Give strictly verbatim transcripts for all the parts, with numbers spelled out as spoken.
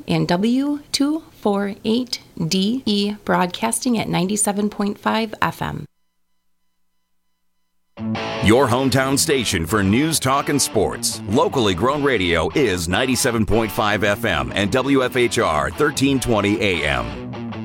and W two forty-eight D E broadcasting at ninety-seven point five F M. Your hometown station for news, talk, and sports. Locally grown radio is ninety-seven point five F M and W F H R thirteen twenty A M.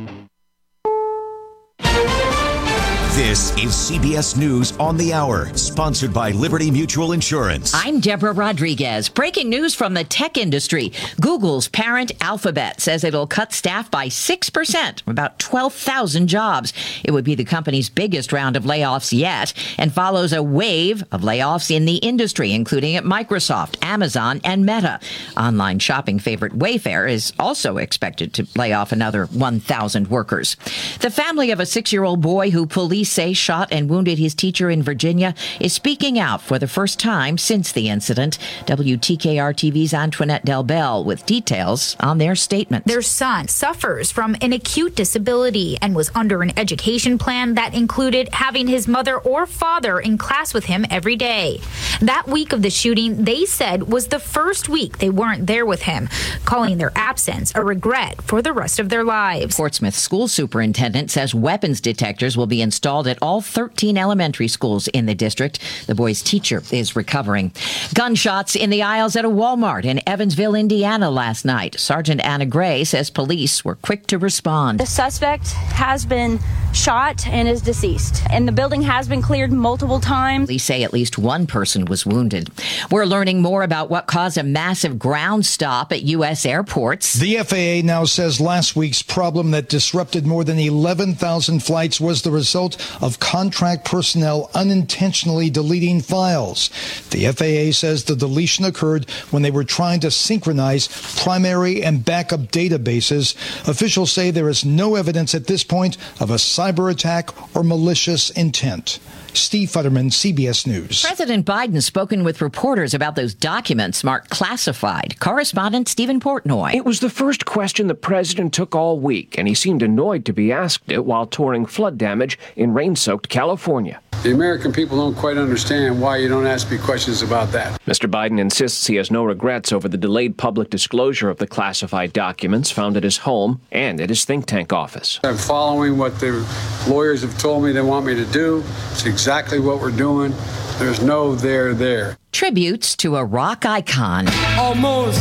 This is C B S News on the Hour, sponsored by Liberty Mutual Insurance. I'm Deborah Rodriguez. Breaking news from the tech industry. Google's parent Alphabet says it'll cut staff by six percent, about twelve thousand jobs. It would be the company's biggest round of layoffs yet and follows a wave of layoffs in the industry, including at Microsoft, Amazon, and Meta. Online shopping favorite Wayfair is also expected to lay off another one thousand workers. The family of a six-year-old boy who police say shot and wounded his teacher in Virginia is speaking out for the first time since the incident. W T K R T V's Antoinette Del Bell with details on their statement. Their son suffers from an acute disability and was under an education plan that included having his mother or father in class with him every day. That week of the shooting, they said, was the first week they weren't there with him, calling their absence a regret for the rest of their lives. Portsmouth school superintendent says weapons detectors will be installed at all thirteen elementary schools in the district. The boy's teacher is recovering. Gunshots in the aisles at a Walmart in Evansville, Indiana last night. Sergeant Anna Gray says police were quick to respond. The suspect has been shot and is deceased, and the building has been cleared multiple times. Police say at least one person was wounded. We're learning more about what caused a massive ground stop at U S airports. The F A A now says last week's problem that disrupted more than eleven thousand flights was the result of contract personnel unintentionally deleting files. The F A A says the deletion occurred when they were trying to synchronize primary and backup databases. Officials say there is no evidence at this point of a cyber attack or malicious intent. Steve Futterman, C B S News. President Biden spoken with reporters about those documents marked classified. Correspondent Stephen Portnoy. It was the first question the president took all week, and he seemed annoyed to be asked it while touring flood damage in rain-soaked California. The American people don't quite understand why you don't ask me questions about that. Mister Biden insists he has no regrets over the delayed public disclosure of the classified documents found at his home and at his think tank office. I'm following what the lawyers have told me they want me to do. It's exactly what we're doing. There's no there there. Tributes to a rock icon. Almost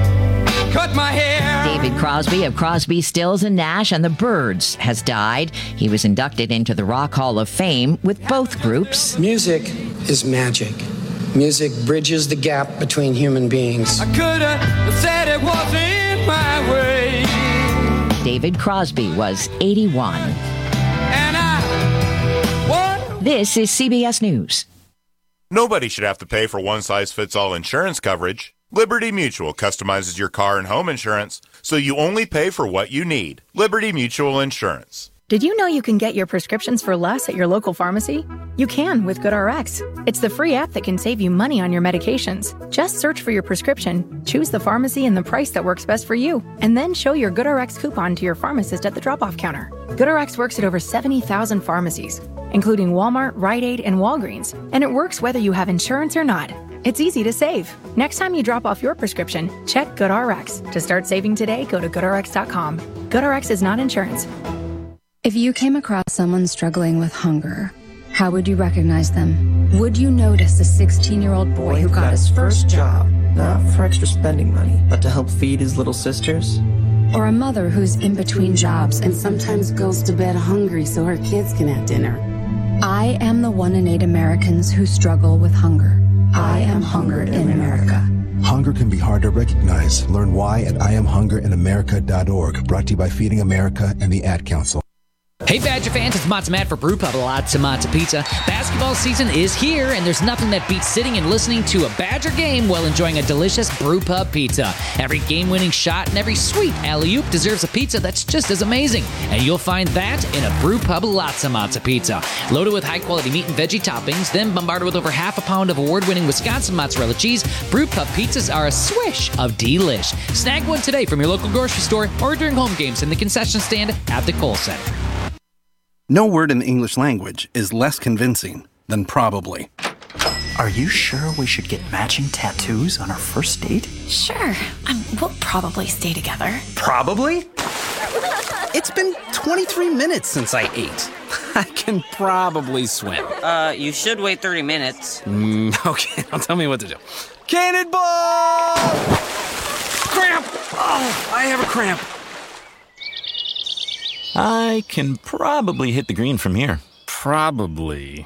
cut my hair. David Crosby of Crosby, Stills and Nash and the Byrds has died. He was inducted into the Rock Hall of Fame with both groups. Music is magic. Music bridges the gap between human beings. I could have said it wasn't my way. David Crosby was eighty-one. And I, what? This is C B S News. Nobody should have to pay for one-size-fits-all insurance coverage. Liberty Mutual customizes your car and home insurance, so you only pay for what you need. Liberty Mutual Insurance. Did you know you can get your prescriptions for less at your local pharmacy? You can with GoodRx. It's the free app that can save you money on your medications. Just search for your prescription, choose the pharmacy and the price that works best for you, and then show your GoodRx coupon to your pharmacist at the drop-off counter. GoodRx works at over seventy thousand pharmacies, including Walmart, Rite Aid, and Walgreens, and it works whether you have insurance or not. It's easy to save. Next time you drop off your prescription, check GoodRx. To start saving today, go to good r x dot com. GoodRx is not insurance. If you came across someone struggling with hunger, how would you recognize them? Would you notice a sixteen-year-old boy who got his first job, not for extra spending money, but to help feed his little sisters? Or a mother who's in between jobs and sometimes goes to bed hungry so her kids can have dinner? I am the one in eight Americans who struggle with hunger. I am hungered in America. Hunger can be hard to recognize. Learn why at I am hunger in america dot org. Brought to you by Feeding America and the Ad Council. Hey Badger fans, it's Matza Matt for Brew Pub Lots of Matza Pizza. Basketball season is here, and there's nothing that beats sitting and listening to a Badger game while enjoying a delicious Brew Pub pizza. Every game-winning shot and every sweet alley-oop deserves a pizza that's just as amazing, and you'll find that in a Brew Pub Lots of Matza Pizza. Loaded with high-quality meat and veggie toppings, then bombarded with over half a pound of award-winning Wisconsin mozzarella cheese, Brew Pub pizzas are a swish of delish. Snag one today from your local grocery store or during home games in the concession stand at the Kohl Center. No word in the English language is less convincing than probably. Are you sure we should get matching tattoos on our first date? Sure. Um, we'll probably stay together. Probably? It's been twenty-three minutes since I ate. I can probably swim. Uh, you should wait thirty minutes. Mm, okay, now tell me what to do. Cannonball! Cramp! Oh, I have a cramp. I can probably hit the green from here. Probably.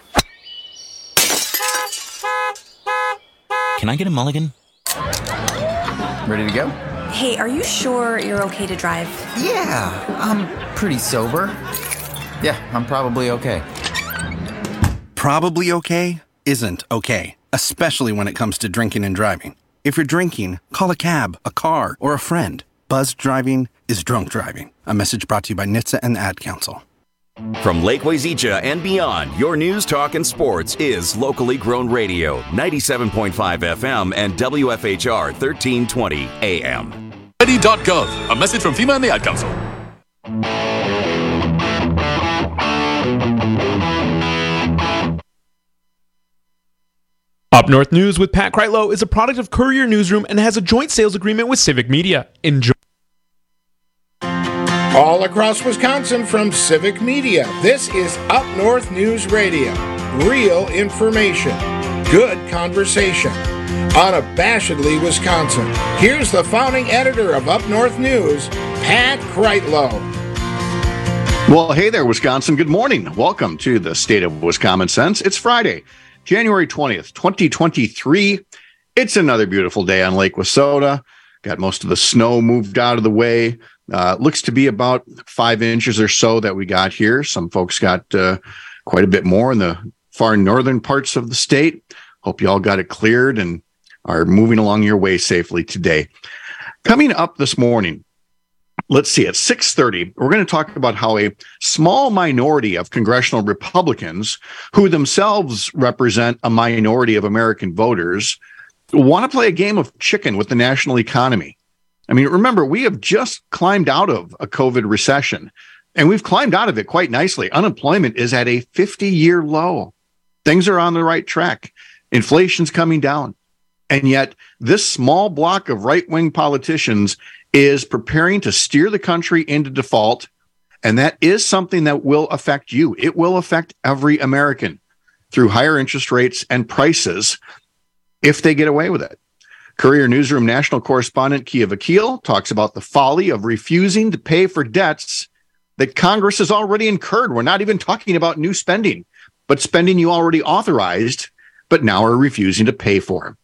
Can I get a mulligan? Ready to go? Hey, are you sure you're okay to drive? Yeah, I'm pretty sober. Yeah, I'm probably okay. Probably okay isn't okay, especially when it comes to drinking and driving. If you're drinking, call a cab, a car, or a friend. Buzzed driving is drunk driving. A message brought to you by N H T S A and the Ad Council. From Lake Wazeecha and beyond, your news, talk, and sports is locally grown radio, ninety-seven point five F M and W F H R thirteen twenty A M. Ready dot gov, a message from FEMA and the Ad Council. Up North News with Pat Kreitlow is a product of Courier Newsroom and has a joint sales agreement with Civic Media. Enjoy. All across Wisconsin from Civic Media, this is Up North News Radio. Real information, good conversation. Unabashedly Wisconsin. Here's the founding editor of Up North News, Pat Kreitlow. Well, hey there, Wisconsin. Good morning. Welcome to the State of Wisconsin Sense. It's Friday, January twentieth, twenty twenty-three. It's another beautiful day on Lake Wissota. Got most of the snow moved out of the way. Uh, looks to be about five inches or so that we got here. Some folks got uh, quite a bit more in the far northern parts of the state. Hope you all got it cleared and are moving along your way safely today. Coming up this morning, let's see, at six thirty, we're going to talk about how a small minority of congressional Republicans, who themselves represent a minority of American voters, want to play a game of chicken with the national economy. I mean, remember, we have just climbed out of a COVID recession, and we've climbed out of it quite nicely. Unemployment is at a fifty-year low. Things are on the right track. Inflation's coming down. And yet, this small block of right-wing politicians is preparing to steer the country into default, and that is something that will affect you. It will affect every American through higher interest rates and prices if they get away with it. Courier Newsroom national correspondent Kia Vakil talks about the folly of refusing to pay for debts that Congress has already incurred. We're not even talking about new spending, but spending you already authorized, but now are refusing to pay for.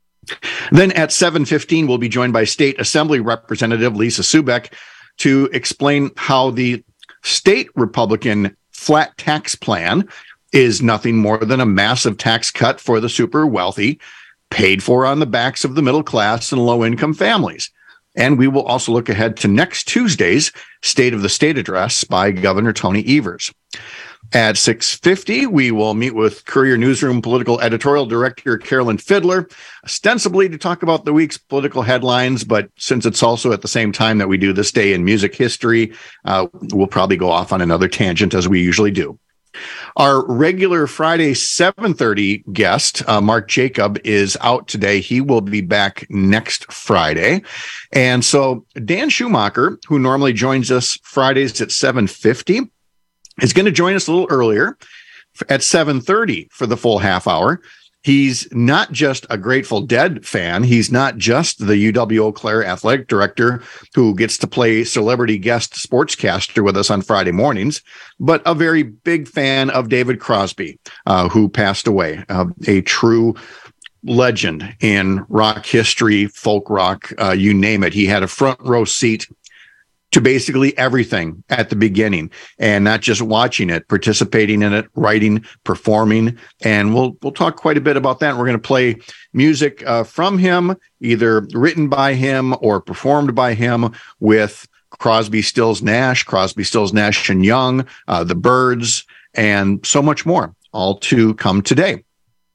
Then at seven fifteen, we'll be joined by State Assembly Representative Lisa Subeck to explain how the state Republican flat tax plan is nothing more than a massive tax cut for the super wealthy, paid for on the backs of the middle class and low-income families. And we will also look ahead to next Tuesday's State of the State address by Governor Tony Evers. At six fifty, we will meet with Courier Newsroom political editorial director Carolyn Fiddler, ostensibly to talk about the week's political headlines, but since it's also at the same time that we do this day in music history, uh, we'll probably go off on another tangent as we usually do. Our regular Friday seven thirty guest, uh, Mark Jacob, is out today. He will be back next Friday. And so Dan Schumacher, who normally joins us Fridays at seven fifty, is going to join us a little earlier at seven thirty for the full half hour. He's not just a Grateful Dead fan. He's not just the U W Eau Claire athletic director who gets to play celebrity guest sportscaster with us on Friday mornings, but a very big fan of David Crosby, uh, who passed away, uh, a true legend in rock history, folk rock, uh, you name it. He had a front row seat to basically everything at the beginning, and not just watching it, participating in it, writing, performing. And we'll we'll talk quite a bit about that. We're going to play music uh, from him, either written by him or performed by him, with Crosby, Stills, Nash, Crosby, Stills, Nash and Young, uh, the Byrds, and so much more, all to come today.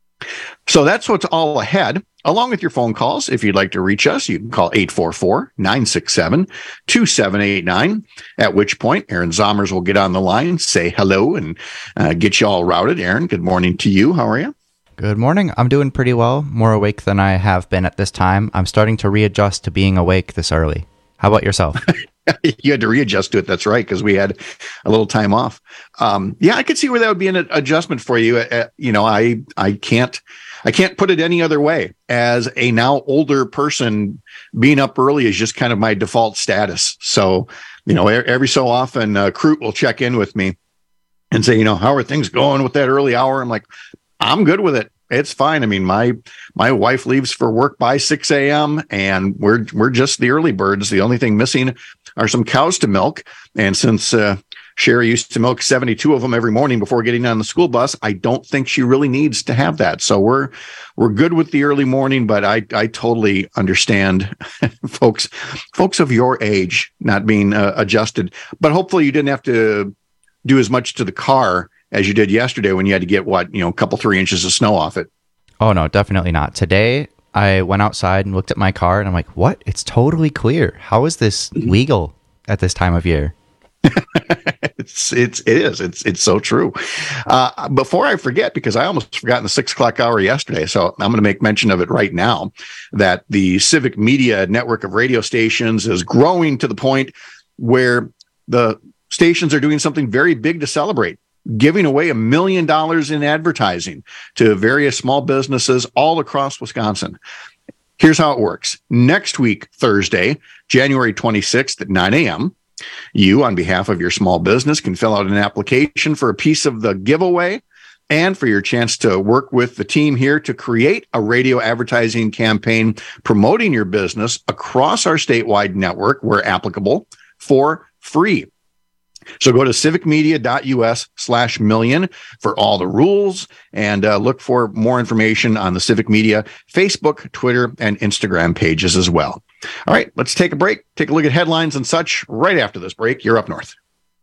So that's what's all ahead. Along with your phone calls, if you'd like to reach us, you can call eight four four, nine six seven, two seven eight nine, at which point Aaron Zommers will get on the line, say hello, and uh, get you all routed. Aaron, good morning to you. How are you? Good morning. I'm doing pretty well, more awake than I have been at this time. I'm starting to readjust to being awake this early. How about yourself? You had to readjust to it. That's right, because we had a little time off. Um, yeah, I could see where that would be an adjustment for you. Uh, you know, I I can't I can't put it any other way. As a now older person, being up early is just kind of my default status. So, you know, every so often, uh, Crute will check in with me and say, you know, how are things going with that early hour? I'm like, I'm good with it. It's fine. I mean, my my wife leaves for work by six a.m. and we're we're just the early birds. The only thing missing are some cows to milk. And since uh, Sherry used to milk seventy-two of them every morning before getting on the school bus, I don't think she really needs to have that. So we're we're good with the early morning, but I I totally understand folks folks of your age not being uh, adjusted. But hopefully you didn't have to do as much to the car as you did yesterday when you had to get, what, you know, a couple, three inches of snow off it. Oh, no, definitely not. Today, I went outside and looked at my car, and I'm like, what? It's totally clear. How is this legal at this time of year? it's it's it is. It's it's so true. Uh, before I forget, because I almost forgot in the six o'clock hour yesterday, so I'm going to make mention of it right now, that the Civic Media network of radio stations is growing to the point where the stations are doing something very big to celebrate, giving away a million dollars in advertising to various small businesses all across Wisconsin. Here's how it works. Next week, Thursday, January twenty-sixth at nine a.m., you, on behalf of your small business, can fill out an application for a piece of the giveaway and for your chance to work with the team here to create a radio advertising campaign promoting your business across our statewide network, where applicable, for free. So go to civicmedia.us slash million for all the rules, and uh, look for more information on the Civic Media Facebook, Twitter, and Instagram pages as well. All right, let's take a break, take a look at headlines and such right after this break. You're Up North.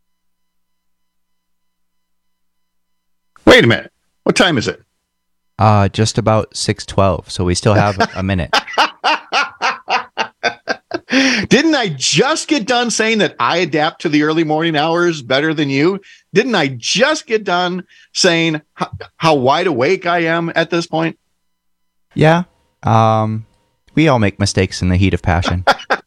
Wait a minute. What time is it? Uh, just about six twelve, so we still have a minute. Didn't I just get done saying that I adapt to the early morning hours better than you? Didn't I just get done saying how, how wide awake I am at this point? Yeah. Um, we all make mistakes in the heat of passion.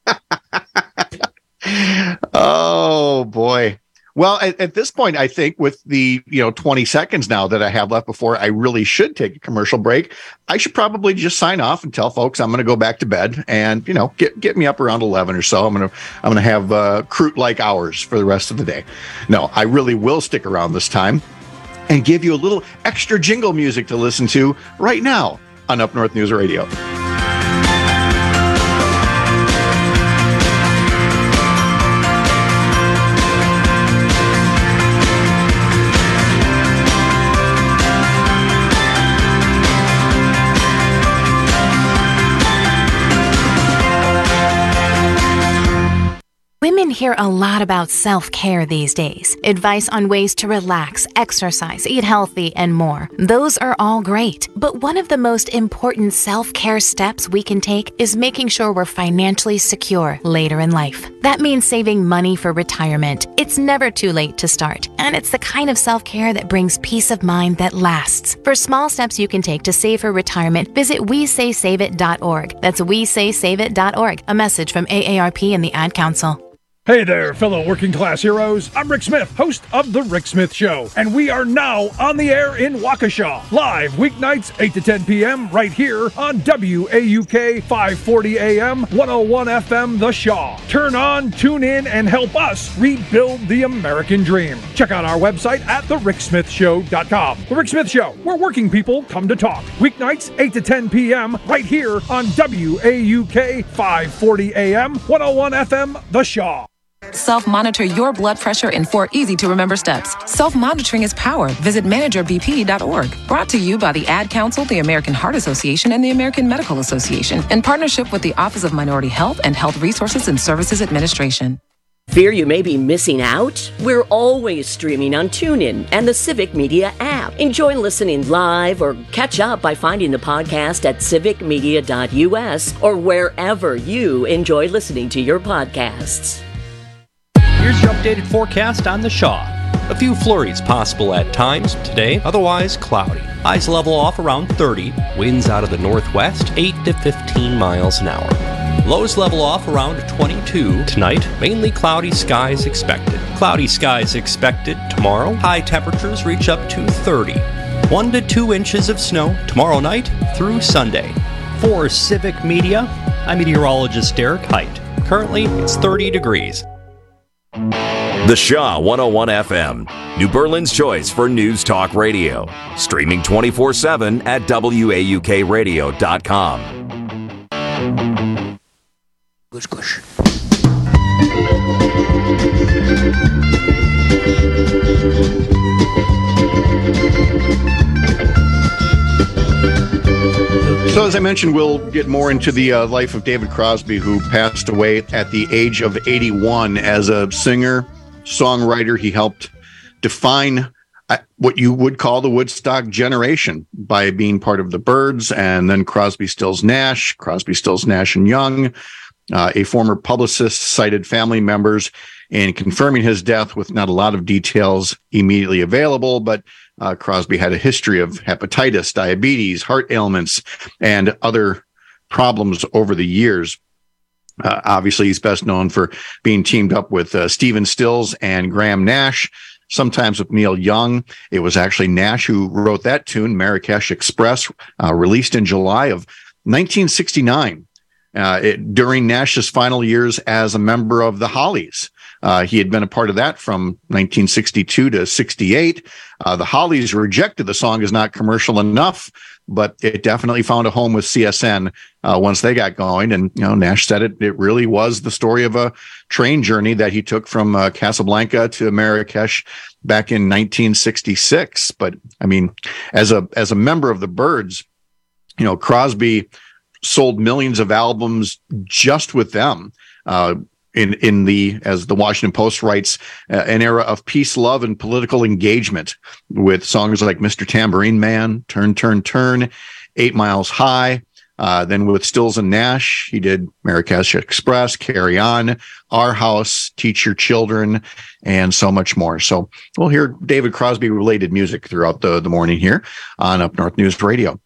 Oh, boy. Well, at, at this point, I think with the, you know, twenty seconds now that I have left before I really should take a commercial break, I should probably just sign off and tell folks I'm going to go back to bed and, you know, get get me up around eleven or so. I'm going to I'm going to have uh, Crute-like hours for the rest of the day. No, I really will stick around this time and give you a little extra jingle music to listen to right now on Up North News Radio. Women hear a lot about self-care these days. Advice on ways to relax, exercise, eat healthy, and more. Those are all great. But one of the most important self-care steps we can take is making sure we're financially secure later in life. That means saving money for retirement. It's never too late to start, and it's the kind of self-care that brings peace of mind that lasts. For small steps you can take to save for retirement, visit we say save it dot org. That's we say save it dot org. A message from A A R P and the Ad Council. Hey there, fellow working class heroes. I'm Rick Smith, host of The Rick Smith Show, and we are now on the air in Waukesha, live weeknights eight to ten p.m. right here on W A U K five forty A M, one oh one F M The Shaw. Turn on, tune in, and help us rebuild the American dream. Check out our website at the rick smith show dot com. The Rick Smith Show, where working people come to talk. Weeknights eight to ten p.m. right here on W A U K five forty A M, one oh one F M The Shaw. Self-monitor your blood pressure in four easy-to-remember steps. Self-monitoring is power. Visit manager b p dot org. Brought to you by the Ad Council, the American Heart Association, and the American Medical Association, in partnership with the Office of Minority Health and Health Resources and Services Administration. Fear you may be missing out? We're always streaming on TuneIn and the Civic Media app. Enjoy listening live or catch up by finding the podcast at civic media dot u s or wherever you enjoy listening to your podcasts. Here's your updated forecast on the Shaw. A few flurries possible at times today, otherwise cloudy. Highs level off around thirty, winds out of the northwest, eight to fifteen miles an hour. Lows level off around twenty-two tonight, mainly cloudy skies expected. Cloudy skies expected tomorrow, high temperatures reach up to thirty. One to two inches of snow tomorrow night through Sunday. For Civic Media, I'm meteorologist Derek Height. Currently, it's thirty degrees. The Shaw one oh one F M, New Berlin's choice for news talk radio. Streaming twenty-four seven at W A U K radio dot com. Gush, gush. So, as I mentioned, we'll get more into the uh, life of David Crosby, who passed away at the age of eighty-one. As a singer, songwriter, he helped define uh, what you would call the Woodstock generation by being part of the Byrds, and then Crosby, Stills, Nash, Crosby, Stills, Nash and Young. Uh, a former publicist cited family members in confirming his death with not a lot of details immediately available, but uh, Crosby had a history of hepatitis, diabetes, heart ailments, and other problems over the years. Uh, obviously, he's best known for being teamed up with uh, Stephen Stills and Graham Nash, sometimes with Neil Young. It was actually Nash who wrote that tune, Marrakesh Express, uh, released in July of nineteen sixty-nine. Uh, it, during Nash's final years as a member of the Hollies. Uh, he had been a part of that from nineteen sixty-two to sixty-eight. Uh, the Hollies rejected the song as not commercial enough, but it definitely found a home with C S N uh, once they got going. And, you know, Nash said it, it really was the story of a train journey that he took from uh, Casablanca to Marrakesh back in nineteen sixty-six. But, I mean, as a as a member of the Byrds, you know, Crosby sold millions of albums just with them. Uh, in in the, as the Washington Post writes, uh, an era of peace, love, and political engagement with songs like Mister Tambourine Man, Turn, Turn, Turn, Eight Miles High. Uh, then with Stills and Nash, he did Marrakesh Express, Carry On, Our House, Teach Your Children, and so much more. So we'll hear David Crosby-related music throughout the, the morning here on Up North News Radio.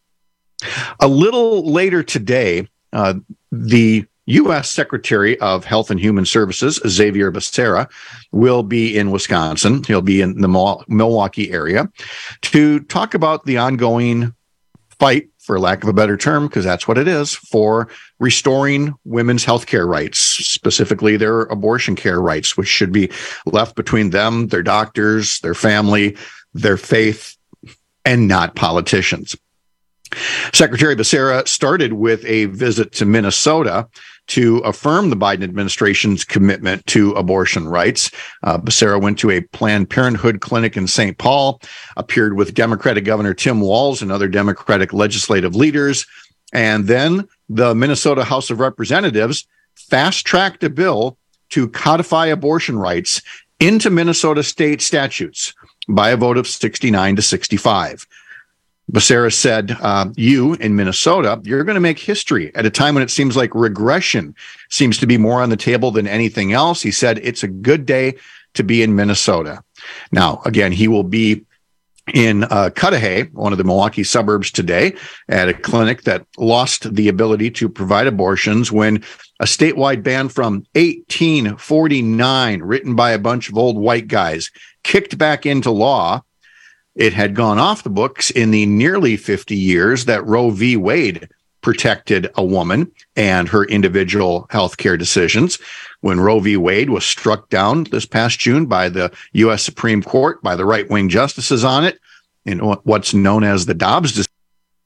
A little later today, uh, the U S Secretary of Health and Human Services, Xavier Becerra, will be in Wisconsin. He'll be in the Milwaukee area to talk about the ongoing fight, for lack of a better term, because that's what it is, for restoring women's health care rights, specifically their abortion care rights, which should be left between them, their doctors, their family, their faith, and not politicians. Secretary Becerra started with a visit to Minnesota to affirm the Biden administration's commitment to abortion rights. Uh, Becerra went to a Planned Parenthood clinic in Saint Paul, appeared with Democratic Governor Tim Walz and other Democratic legislative leaders, and then the Minnesota House of Representatives fast-tracked a bill to codify abortion rights into Minnesota state statutes by a vote of sixty-nine to sixty-five. Becerra said, uh, you in Minnesota, you're going to make history at a time when it seems like regression seems to be more on the table than anything else. He said, it's a good day to be in Minnesota. Now, again, he will be in uh, Cudahy, one of the Milwaukee suburbs today, at a clinic that lost the ability to provide abortions when a statewide ban from eighteen forty-nine, written by a bunch of old white guys, kicked back into law. It had gone off the books in the nearly fifty years that Roe v. Wade protected a woman and her individual health care decisions. When Roe v. Wade was struck down this past June by the U S Supreme Court, by the right-wing justices on it, in what's known as the Dobbs decision.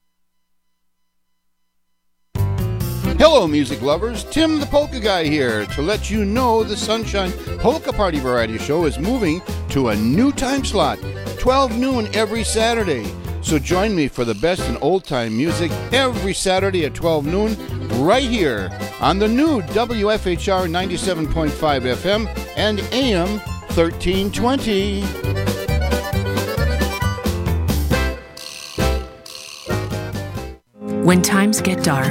Hello, music lovers. Tim the Polka Guy here to let you know the Sunshine Polka Party Variety Show is moving to a new time slot, twelve noon every Saturday. So join me for the best in old-time music every Saturday at twelve noon right here on the new W F H R ninety-seven point five F M and A M thirteen twenty. When times get dark,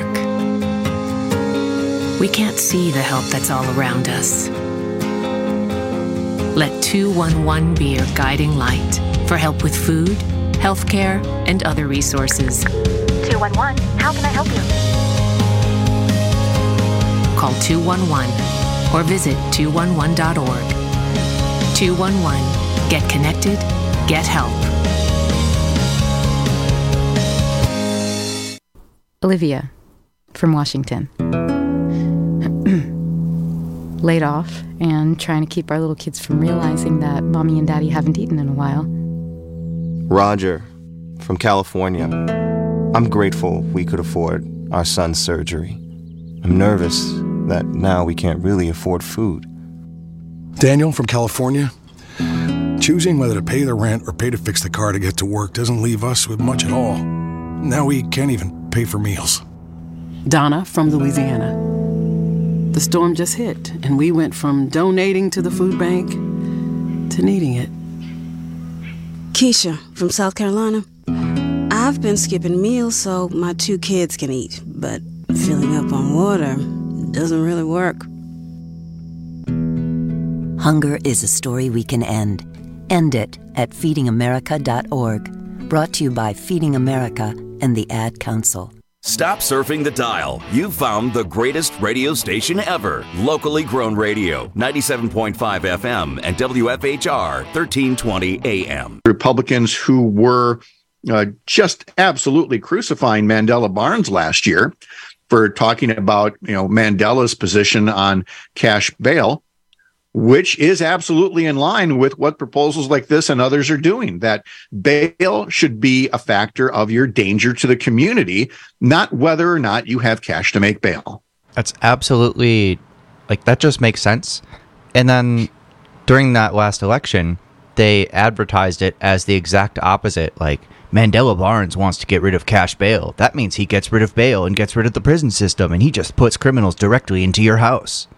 we can't see the help that's all around us. Let two one one be your guiding light for help with food, healthcare, and other resources. two one one, how can I help you? Call two one one or visit two one one dot org. two one one. Get connected. Get help. Olivia from Washington. Laid off and trying to keep our little kids from realizing that mommy and daddy haven't eaten in a while. Roger from California. I'm grateful we could afford our son's surgery. I'm nervous that now we can't really afford food. Daniel from California. Choosing whether to pay the rent or pay to fix the car to get to work doesn't leave us with much at all. Now we can't even pay for meals. Donna from Louisiana. The storm just hit, and we went from donating to the food bank to needing it. Keisha from South Carolina. I've been skipping meals so my two kids can eat, but filling up on water doesn't really work. Hunger is a story we can end. End it at feeding america dot org. Brought to you by Feeding America and the Ad Council. Stop surfing the dial. You've found the greatest radio station ever. Locally grown radio, ninety-seven point five F M and W F H R, thirteen twenty A M. Republicans who were uh, just absolutely crucifying Mandela Barnes last year for talking about, you know, Mandela's position on cash bail, which is absolutely in line with what proposals like this and others are doing, that bail should be a factor of your danger to the community, not whether or not you have cash to make bail. That's absolutely, like, that just makes sense. And then during that last election, they advertised it as the exact opposite. Like, Mandela Barnes wants to get rid of cash bail. That means he gets rid of bail and gets rid of the prison system, and he just puts criminals directly into your house.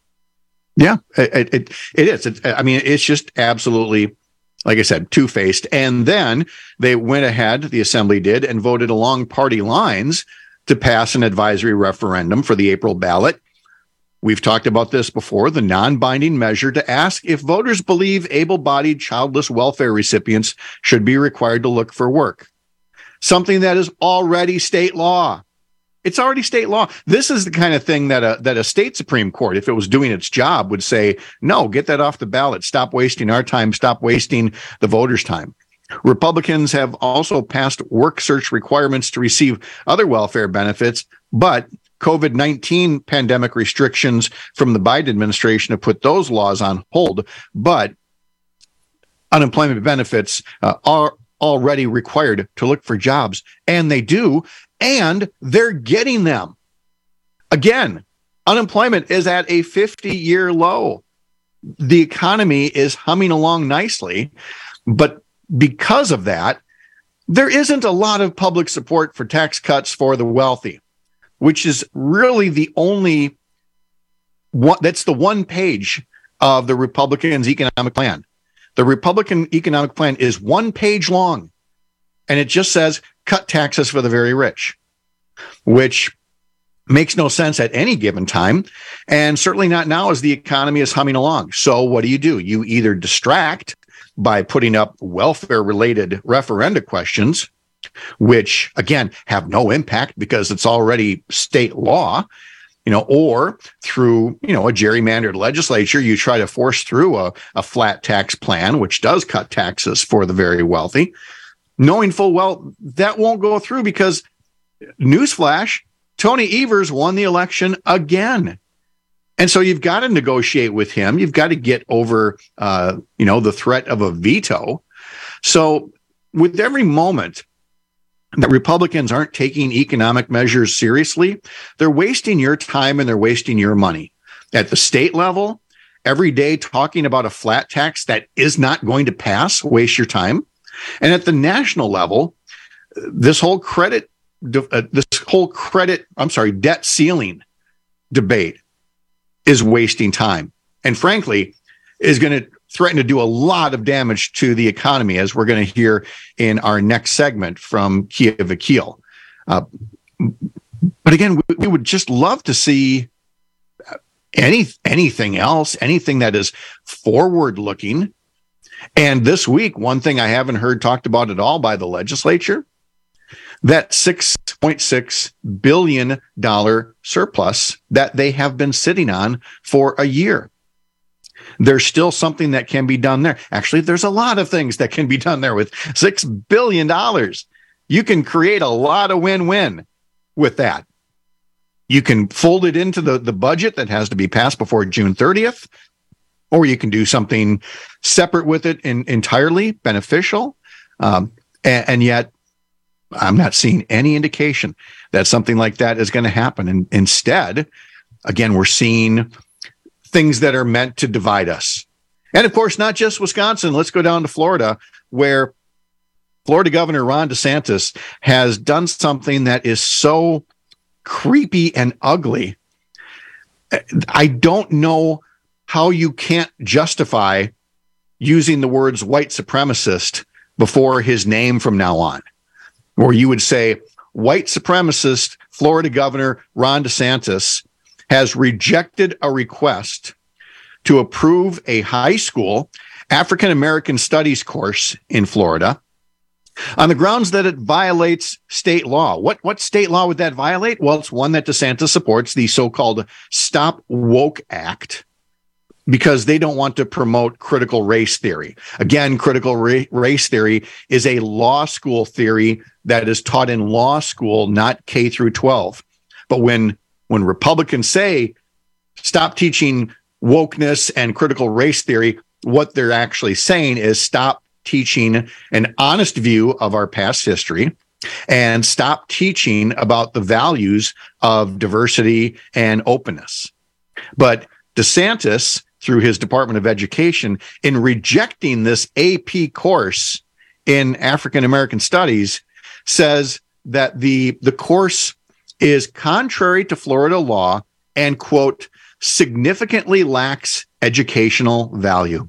Yeah, it, it it is. It, I mean, it's just absolutely, like I said, two-faced. And then they went ahead, the assembly did, and voted along party lines to pass an advisory referendum for the April ballot. We've talked about this before, the non-binding measure to ask if voters believe able-bodied childless welfare recipients should be required to look for work. Something that is already state law. It's already state law. This is the kind of thing that a that a state Supreme Court, if it was doing its job, would say, no, get that off the ballot. Stop wasting our time. Stop wasting the voters' time. Republicans have also passed work search requirements to receive other welfare benefits, but COVID nineteen pandemic restrictions from the Biden administration have put those laws on hold. But unemployment benefits uh, are already required to look for jobs, and they do. And they're getting them. Again, unemployment is at a fifty-year low. The economy is humming along nicely, but because of that, there isn't a lot of public support for tax cuts for the wealthy, which is really the only one, that's the one page of the Republicans' economic plan. The Republican economic plan is one page long, and it just says, cut taxes for the very rich, which makes no sense at any given time, and certainly not now as the economy is humming along. So what do you do? You either distract by putting up welfare-related referenda questions, which, again, have no impact because it's already state law, you know, or through, you know, a gerrymandered legislature, you try to force through a, a flat tax plan, which does cut taxes for the very wealthy, knowing full well that won't go through because, newsflash, Tony Evers won the election again. And so you've got to negotiate with him. You've got to get over, uh, you know, the threat of a veto. So with every moment that Republicans aren't taking economic measures seriously, they're wasting your time and they're wasting your money. At the state level, every day talking about a flat tax that is not going to pass, waste your time. And at the national level, this whole credit, uh, this whole credit, I'm sorry, debt ceiling debate is wasting time. And frankly, is going to threaten to do a lot of damage to the economy, as we're going to hear in our next segment from Kia Vakil. Uh, but again, we, we would just love to see any anything else, anything that is forward looking. And this week, one thing I haven't heard talked about at all by the legislature, that six point six billion dollars surplus that they have been sitting on for a year. There's still something that can be done there. Actually, there's a lot of things that can be done there with six billion dollars. You can create a lot of win-win with that. You can fold it into the, the budget that has to be passed before June thirtieth, or you can do something separate with it in, entirely beneficial. Um, and, and yet, I'm not seeing any indication that something like that is going to happen. And instead, again, we're seeing things that are meant to divide us. And of course, not just Wisconsin. Let's go down to Florida, where Florida Governor Ron DeSantis has done something that is so creepy and ugly. I don't know how you can't justify using the words white supremacist before his name from now on. Or you would say, white supremacist Florida Governor Ron DeSantis has rejected a request to approve a high school African American studies course in Florida on the grounds that it violates state law. What, what state law would that violate? Well, it's one that DeSantis supports, the so-called Stop Woke Act, because they don't want to promote critical race theory. Again, critical ra- race theory is a law school theory that is taught in law school, not K through twelve. But when when Republicans say stop teaching wokeness and critical race theory, what they're actually saying is stop teaching an honest view of our past history and stop teaching about the values of diversity and openness. But DeSantis, through his Department of Education, in rejecting this A P course in African American Studies, says that the, the course is contrary to Florida law and, quote, significantly lacks educational value.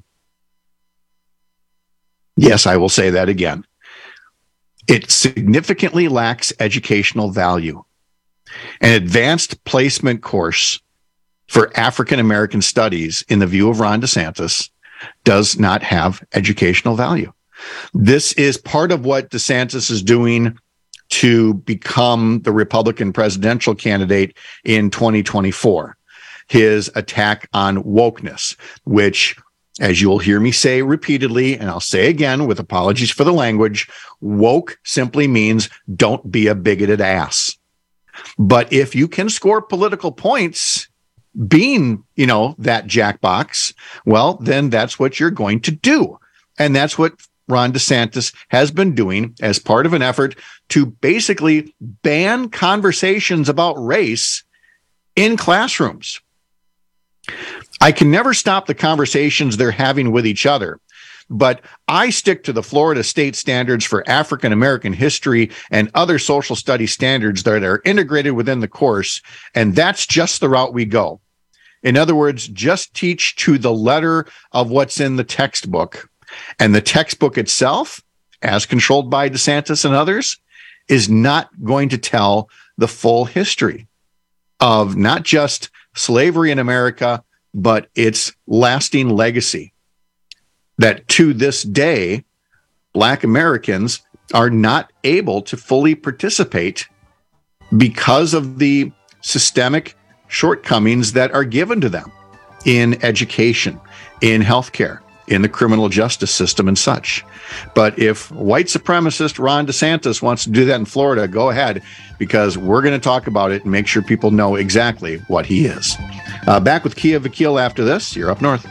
Yes, I will say that again. It significantly lacks educational value. An advanced placement course for African American Studies, in the view of Ron DeSantis, does not have educational value. This is part of what DeSantis is doing to become the Republican presidential candidate in twenty twenty-four. His attack on wokeness, which, as you'll hear me say repeatedly, and I'll say again with apologies for the language, woke simply means don't be a bigoted ass. But if you can score political points being, you know, that jackbox, well, then that's what you're going to do. And that's what Ron DeSantis has been doing as part of an effort to basically ban conversations about race in classrooms. I can never stop the conversations they're having with each other, but I stick to the Florida state standards for African American history and other social studies standards that are integrated within the course, and that's just the route we go. In other words, just teach to the letter of what's in the textbook. And the textbook itself, as controlled by DeSantis and others, is not going to tell the full history of not just slavery in America, but its lasting legacy. That to this day, Black Americans are not able to fully participate because of the systemic shortcomings that are given to them in education, in healthcare, in the criminal justice system and such. But if white supremacist Ron DeSantis wants to do that in Florida, go ahead, because we're going to talk about it and make sure people know exactly what he is. Uh, back with Kia Vakil after this. You're up north.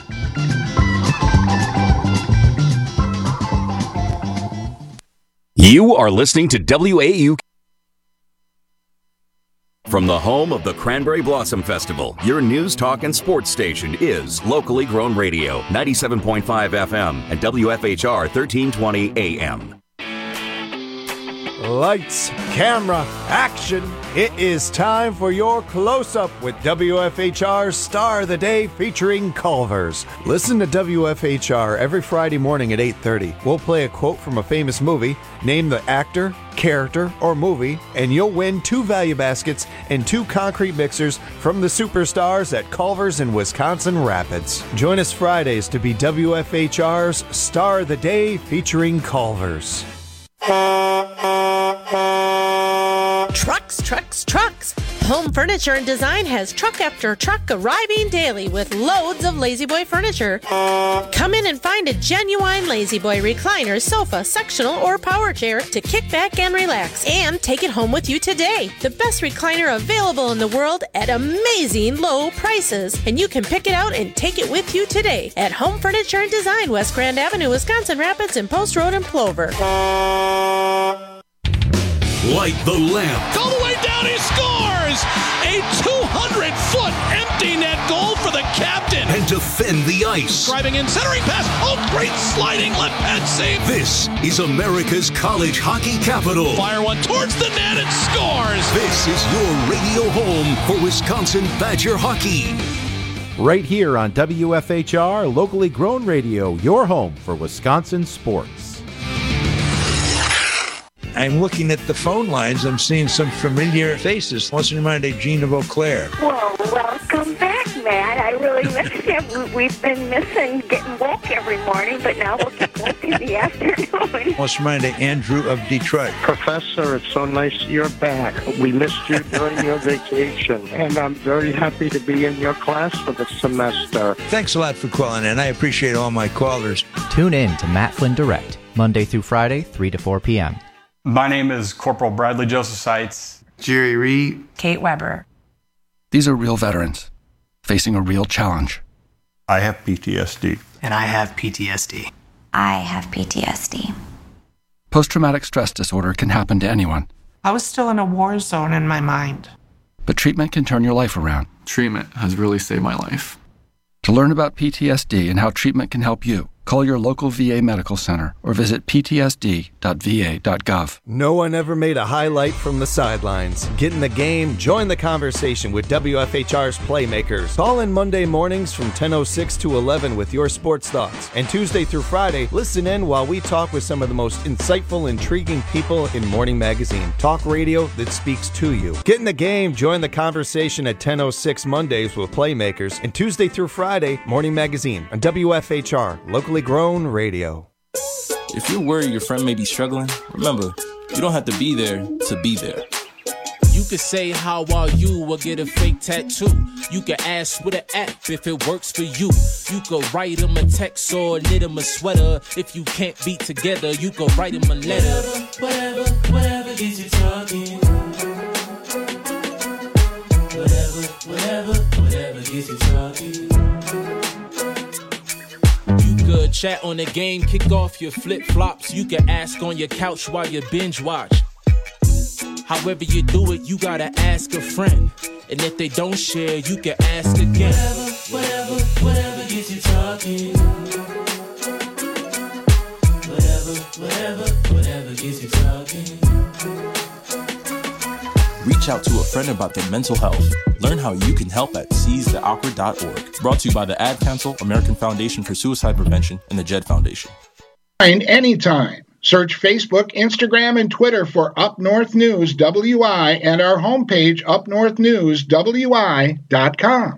You are listening to W A U K. From the home of the Cranberry Blossom Festival, your news, talk, and sports station is Locally Grown Radio, ninety-seven point five F M and W F H R thirteen twenty A M. lights, camera, action. It is time for your close-up with W F H R's Star of the Day featuring Culver's. Listen to W F H R every Friday morning at eight thirty. We'll play a quote from a famous movie, name the actor, character, or movie, and you'll win two value baskets and two concrete mixers from the superstars at Culver's in Wisconsin Rapids. Join us Fridays to be W F H R's Star of the Day featuring Culver's. Trucks, trucks, trucks. Home Furniture and Design has truck after truck arriving daily with loads of La-Z-Boy furniture. Come in and find a genuine La-Z-Boy recliner, sofa, sectional, or power chair to kick back and relax and take it home with you today. The best recliner available in the world at amazing low prices. And you can pick it out and take it with you today at Home Furniture and Design, West Grand Avenue, Wisconsin Rapids, and Post Road in Plover. Light the lamp. All the way down, he scores! A two hundred foot empty net goal for the captain. And defend the ice. Driving in, centering pass. Oh, great sliding left pad save. This is America's college hockey capital. Fire one towards the net and scores. This is your radio home for Wisconsin Badger hockey. Right here on W F H R, locally grown radio, your home for Wisconsin sports. I'm looking at the phone lines. I'm seeing some familiar faces. What's in mind of Gene of Eau Claire? Well, welcome back, Matt. I really miss you. We've been missing getting woke every morning, but now we'll get woke in the afternoon. What's in mind of Andrew of Detroit? Professor, it's so nice you're back. We missed you during your vacation, and I'm very happy to be in your class for the semester. Thanks a lot for calling in. I appreciate all my callers. Tune in to Matt Flynn Direct, Monday through Friday, three to four p.m. My name is Corporal Bradley Joseph Seitz. Jerry Reed. Kate Weber. These are real veterans facing a real challenge. I have P T S D. And I have P T S D. I have P T S D. Post-traumatic stress disorder can happen to anyone. I was still in a war zone in my mind. But treatment can turn your life around. Treatment has really saved my life. To learn about P T S D and how treatment can help you, call your local V A medical center or visit p t s d dot v a dot gov. No one ever made a highlight from the sidelines. Get in the game, join the conversation with W F H R's Playmakers. Call in Monday mornings from ten oh six to eleven with your sports thoughts. And Tuesday through Friday, listen in while we talk with some of the most insightful, intriguing people in Morning Magazine. Talk radio that speaks to you. Get in the game, join the conversation at ten oh six Mondays with Playmakers. And Tuesday through Friday, Morning Magazine on W F H R, locally grown radio. If you're worried your friend may be struggling, remember, you don't have to be there to be there. You could say how are you or get a fake tattoo. You could ask with an app if it works for you. You could write him a text or knit him a sweater. If you can't be together, you could write him a letter. Whatever, whatever, whatever gets you talking. Whatever, whatever, whatever gets you talking. Good chat on the game, kick off your flip-flops. You can ask on your couch while you binge watch. However you do it, you gotta ask a friend. And if they don't share, you can ask again. Whatever, whatever, whatever gets you talking. Whatever, whatever, whatever gets you talking. Reach out to a friend about their mental health. Learn how you can help at seize the awkward dot org. Brought to you by the Ad Council, American Foundation for Suicide Prevention, and the Jed Foundation. Find anytime. Search Facebook, Instagram, and Twitter for Up North News W I and our homepage, up north news w i dot com.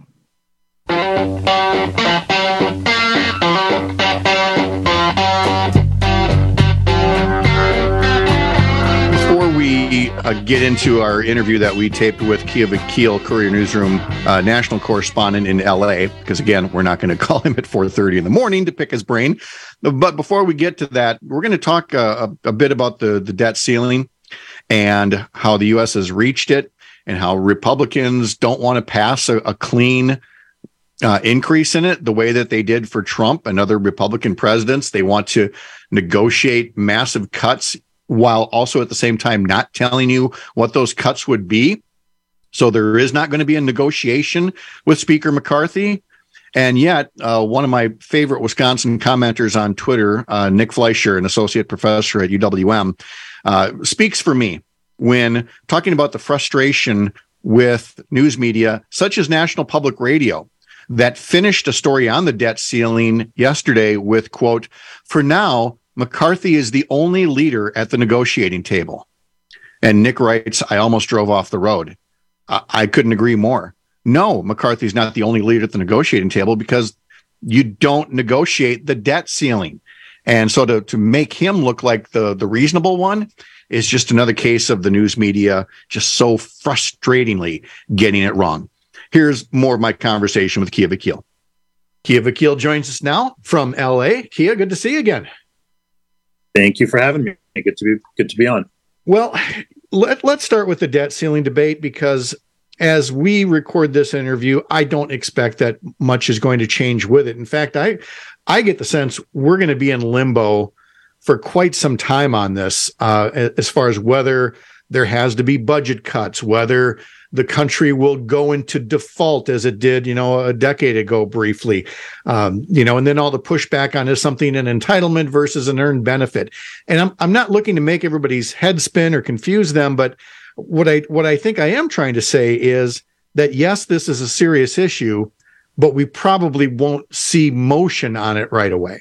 Before we uh, get into our interview that we taped with Kiev Keel, Courier Newsroom uh, national correspondent in L A, because again, we're not going to call him at four thirty in the morning to pick his brain. But before we get to that, we're going to talk uh, a, a bit about the, the debt ceiling and how the U S has reached it and how Republicans don't want to pass a, a clean uh, increase in it the way that they did for Trump and other Republican presidents. They want to negotiate massive cuts while also at the same time not telling you what those cuts would be. So there is not going to be a negotiation with Speaker McCarthy. And yet, uh, one of my favorite Wisconsin commenters on Twitter, uh, Nick Fleischer, an associate professor at U W M, uh, speaks for me when talking about the frustration with news media, such as National Public Radio, that finished a story on the debt ceiling yesterday with, quote, "For now, McCarthy is the only leader at the negotiating table." And Nick writes, "I almost drove off the road." I, I couldn't agree more. No, McCarthy's not the only leader at the negotiating table because you don't negotiate the debt ceiling. And so to, to make him look like the, the reasonable one is just another case of the news media just so frustratingly getting it wrong. Here's more of my conversation with Kia Vakil. Kia Vakil joins us now from L A. Kia, good to see you again. Thank you for having me. Good to be good to be on. Well, let, let's start with the debt ceiling debate, because as we record this interview, I don't expect that much is going to change with it. In fact, I I get the sense we're going to be in limbo for quite some time on this, uh, as far as whether there has to be budget cuts, whether the country will go into default as it did, you know, a decade ago briefly, um, you know, and then all the pushback on is something an entitlement versus an earned benefit. And I'm I'm not looking to make everybody's head spin or confuse them, but what I what I think I am trying to say is that yes, this is a serious issue, but we probably won't see motion on it right away.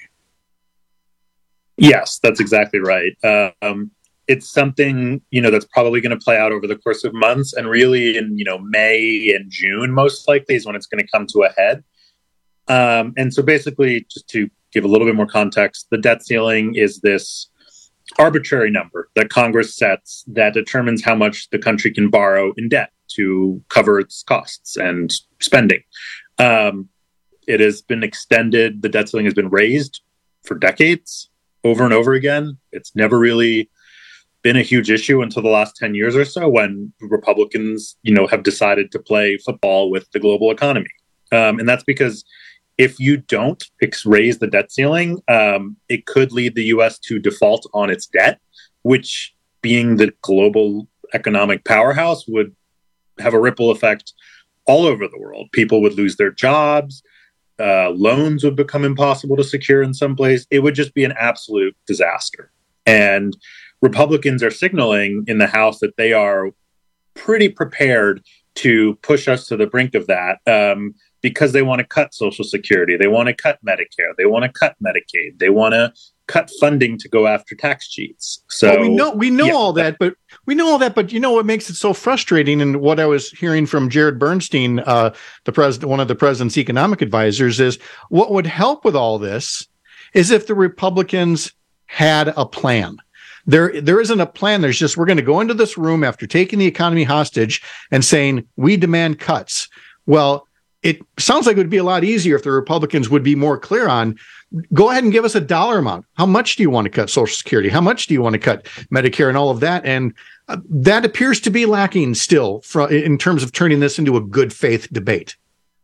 Yes, that's exactly right. Um, it's something, you know, that's probably going to play out over the course of months, and really in, you know, May and June, most likely is when it's going to come to a head. Um, and so basically, just to give a little bit more context, the debt ceiling is this arbitrary number that Congress sets that determines how much the country can borrow in debt to cover its costs and spending. Um, it has been extended. The debt ceiling has been raised for decades, over and over again. It's never really been a huge issue until the last ten years or so, when Republicans, you know, have decided to play football with the global economy. Um, and that's because if you don't raise the debt ceiling, um, it could lead the U S to default on its debt, which, being the global economic powerhouse, would have a ripple effect all over the world. People would lose their jobs. Uh, loans would become impossible to secure in some place. It would just be an absolute disaster. And Republicans are signaling in the House that they are pretty prepared to push us to the brink of that, um, because they want to cut Social Security. They want to cut Medicare. They want to cut Medicaid. They want to cut funding to go after tax cheats. So well, we know we know yeah. all that, but we know all that. But you know what makes it so frustrating, and what I was hearing from Jared Bernstein, uh, the president, one of the president's economic advisors, is what would help with all this is if the Republicans had a plan. There, there isn't a plan. There's just, we're going to go into this room after taking the economy hostage and saying, we demand cuts. Well, it sounds like it would be a lot easier if the Republicans would be more clear on, go ahead and give us a dollar amount. How much do you want to cut Social Security? How much do you want to cut Medicare and all of that? And uh, that appears to be lacking still for, in terms of turning this into a good faith debate.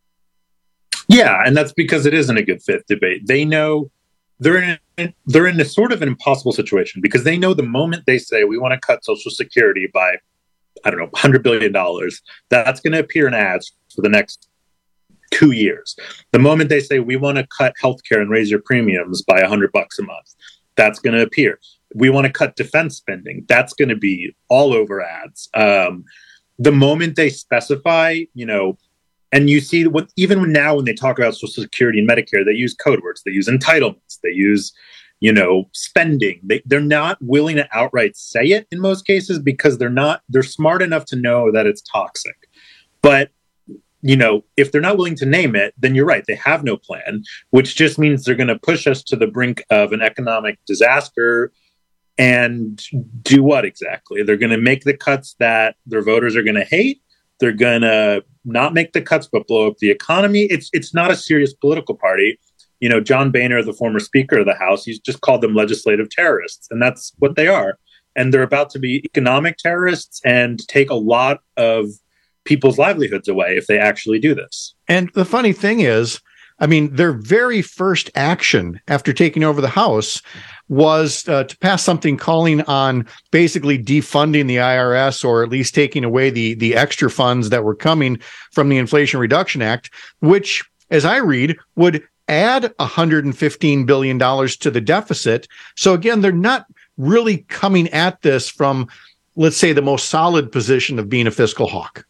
Yeah, and that's because it isn't a good faith debate. They know they're in a, they're in a sort of an impossible situation, because they know the moment they say we want to cut Social Security by, I don't know, one hundred billion dollars, that's going to appear in ads for the next two years. The moment they say we want to cut healthcare and raise your premiums by a hundred bucks a month, that's going to appear. We want to cut defense spending, that's going to be all over ads. Um, the moment they specify, you know, and you see what, even now when they talk about Social Security and Medicare, they use code words, they use entitlements, they use, you know, spending. They, they're not willing to outright say it in most cases, because they're not, they're smart enough to know that it's toxic. But you know, if they're not willing to name it, then you're right. They have no plan, which just means they're going to push us to the brink of an economic disaster. And do what exactly? They're going to make the cuts that their voters are going to hate. They're going to not make the cuts, but blow up the economy. It's it's not a serious political party. You know, John Boehner, the former Speaker of the House, he's just called them legislative terrorists. And that's what they are. And they're about to be economic terrorists and take a lot of people's livelihoods away if they actually do this. And the funny thing is, I mean, their very first action after taking over the House was uh, to pass something calling on basically defunding the I R S, or at least taking away the, the extra funds that were coming from the Inflation Reduction Act, which, as I read, would add one hundred fifteen billion dollars to the deficit. So again, they're not really coming at this from, let's say, the most solid position of being a fiscal hawk.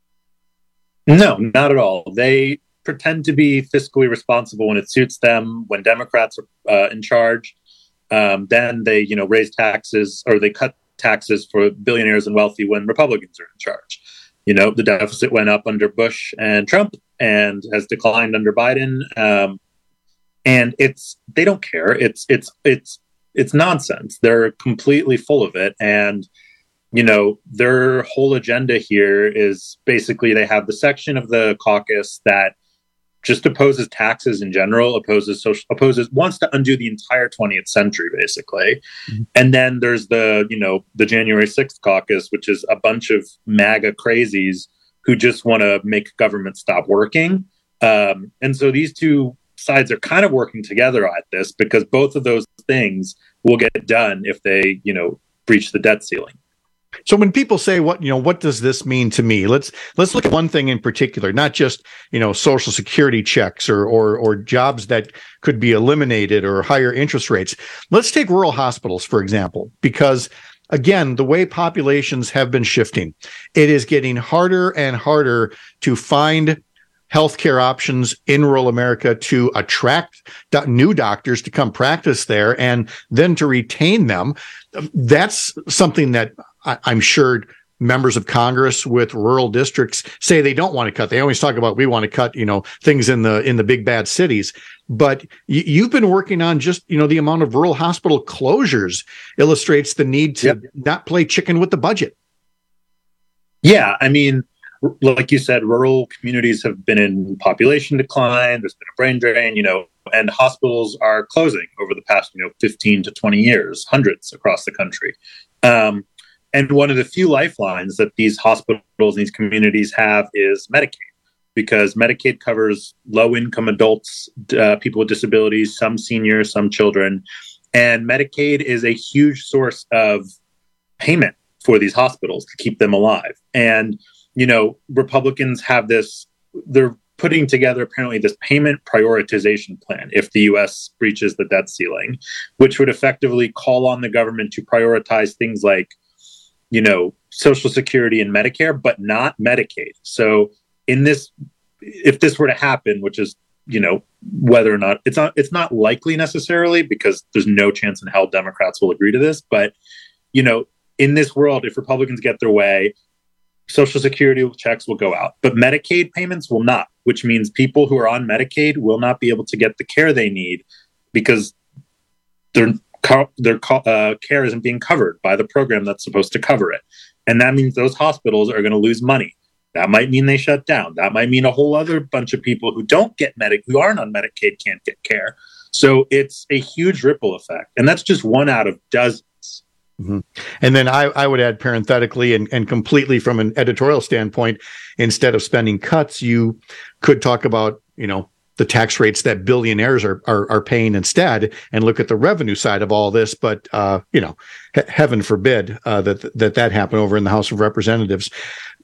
No, not at all. They pretend to be fiscally responsible when it suits them. When Democrats are uh, in charge, um, then they, you know, raise taxes or they cut taxes for billionaires and wealthy when Republicans are in charge. You know, the deficit went up under Bush and Trump and has declined under Biden. Um, and it's they don't care. It's it's it's it's nonsense. They're completely full of it. And you know, their whole agenda here is basically they have the section of the caucus that just opposes taxes in general, opposes social, opposes, wants to undo the entire twentieth century, basically. Mm-hmm. And then there's the, you know, the January sixth caucus, which is a bunch of MAGA crazies who just want to make government stop working. Um, and so these two sides are kind of working together at this because both of those things will get done if they, you know, breach the debt ceiling. So when people say, what, you know, what does this mean to me? Let's let's look at one thing in particular, not just, you know, Social Security checks or or or jobs that could be eliminated or higher interest rates. Let's take rural hospitals, for example, because again, the way populations have been shifting, it is getting harder and harder to find healthcare options in rural America, to attract do- new doctors to come practice there and then to retain them. That's something that I- I'm sure members of Congress with rural districts say they don't want to cut. They always talk about, we want to cut, you know, things in the in the big bad cities. But y- you've been working on just, you know, the amount of rural hospital closures illustrates the need to yep. not play chicken with the budget. Yeah, I mean, like you said, rural communities have been in population decline. There's been a brain drain, you know, and hospitals are closing over the past, you know, fifteen to twenty years, hundreds across the country. Um, and one of the few lifelines that these hospitals and these communities have is Medicaid, because Medicaid covers low-income adults, uh, people with disabilities, some seniors, some children. And Medicaid is a huge source of payment for these hospitals to keep them alive. And you know, Republicans have this, they're putting together apparently this payment prioritization plan if the U S breaches the debt ceiling, which would effectively call on the government to prioritize things like, you know, Social Security and Medicare, but not Medicaid. So in this, if this were to happen, which is, you know, whether or not, it's not, it's not likely necessarily because there's no chance in hell Democrats will agree to this. But, you know, in this world, if Republicans get their way, Social Security checks will go out, but Medicaid payments will not, which means people who are on Medicaid will not be able to get the care they need because their, their uh, care isn't being covered by the program that's supposed to cover it. And that means those hospitals are going to lose money. That might mean they shut down. That might mean a whole other bunch of people who don't get Medicaid, who aren't on Medicaid, can't get care. So it's a huge ripple effect. And that's just one out of dozens. Mm-hmm. And then I, I would add parenthetically and, and completely from an editorial standpoint, instead of spending cuts, you could talk about, you know, the tax rates that billionaires are are, are paying instead and look at the revenue side of all this. But, uh, you know, he- heaven forbid uh, that, that that happen over in the House of Representatives.